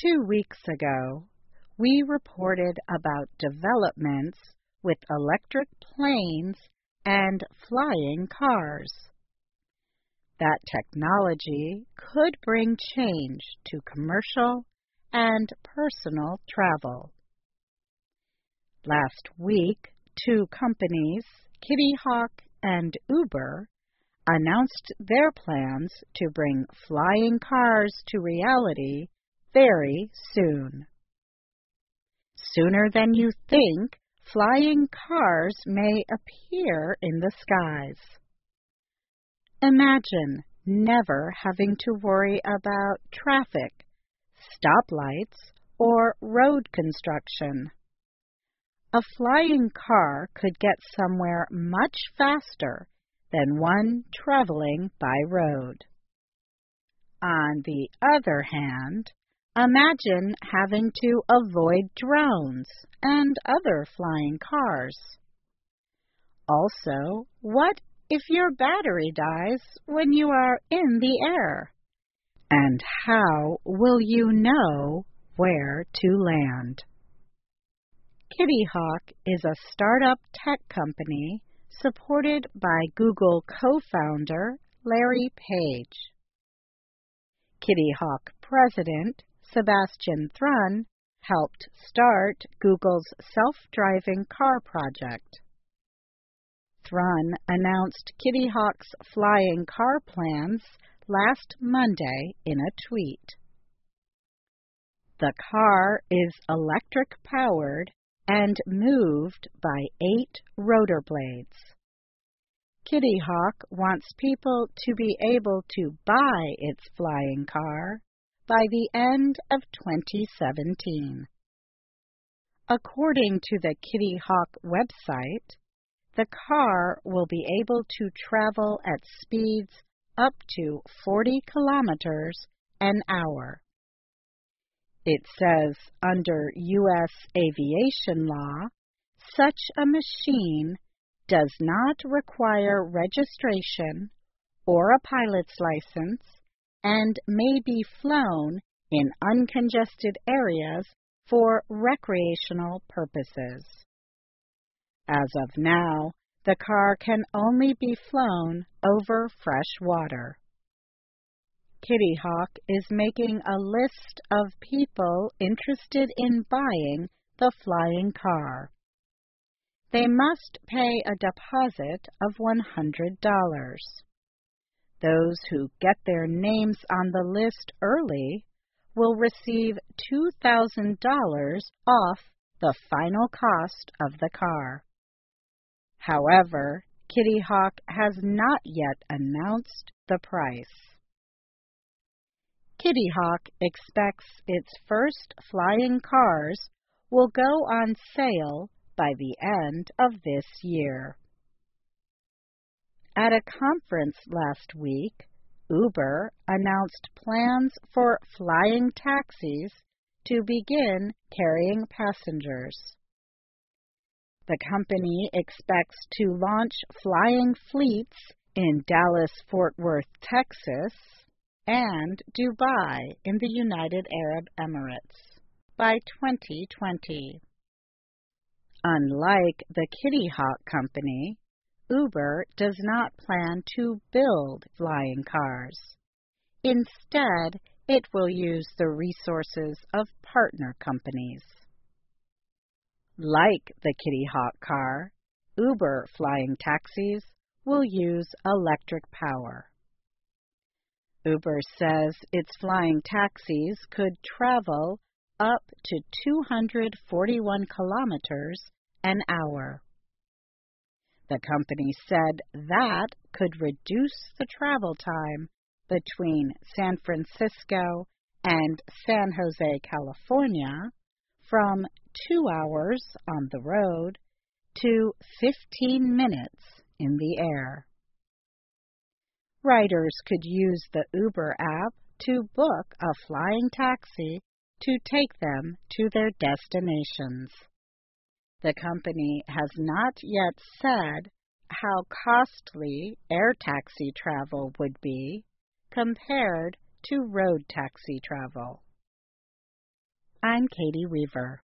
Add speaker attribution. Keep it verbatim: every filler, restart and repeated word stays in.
Speaker 1: Two weeks ago, we reported about developments with electric planes and flying cars. That technology could bring change to commercial and personal travel. Last week, two companies, Kitty Hawk and Uber, announced their plans to bring flying cars to reality very soon. Sooner than you think, flying cars may appear in the skies. Imagine never having to worry about traffic, stoplights, or road construction. A flying car could get somewhere much faster than one traveling by road. On the other hand, imagine having to avoid drones and other flying cars. Also, what if your battery dies when you are in the air? And how will you know where to land? Kitty Hawk is a startup tech company supported by Google co-founder Larry Page. Kitty Hawk president Sebastian Thrun helped start Google's self-driving car project. Thrun announced Kitty Hawk's flying car plans last Monday in a tweet. The car is electric-powered and moved by eight rotor blades. Kitty Hawk wants people to be able to buy its flying car by the end of twenty seventeen. According to the Kitty Hawk website, the car will be able to travel at speeds up to forty kilometers an hour. It says under U S aviation law, such a machine does not require registration or a pilot's license and may be flown in uncongested areas for recreational purposes. As of now, the car can only be flown over fresh water. Kitty Hawk is making a list of people interested in buying the flying car. They must pay a deposit of one hundred dollars. Those who get their names on the list early will receive two thousand dollars off the final cost of the car. However, Kitty Hawk has not yet announced the price. Kitty Hawk expects its first flying cars will go on sale by the end of this year. At a conference last week, Uber announced plans for flying taxis to begin carrying passengers. The company expects to launch flying fleets in Dallas-Fort Worth, Texas, and Dubai in the United Arab Emirates by twenty twenty. Unlike the Kitty Hawk company, Uber does not plan to build flying cars. Instead, it will use the resources of partner companies. Like the Kitty Hawk car, Uber flying taxis will use electric power. Uber says its flying taxis could travel up to two hundred forty-one kilometers an hour. The company said that could reduce the travel time between San Francisco and San Jose, California, from two hours on the road to fifteen minutes in the air. Riders could use the Uber app to book a flying taxi to take them to their destinations. The company has not yet said how costly air taxi travel would be compared to road taxi travel. I'm Katie Weaver.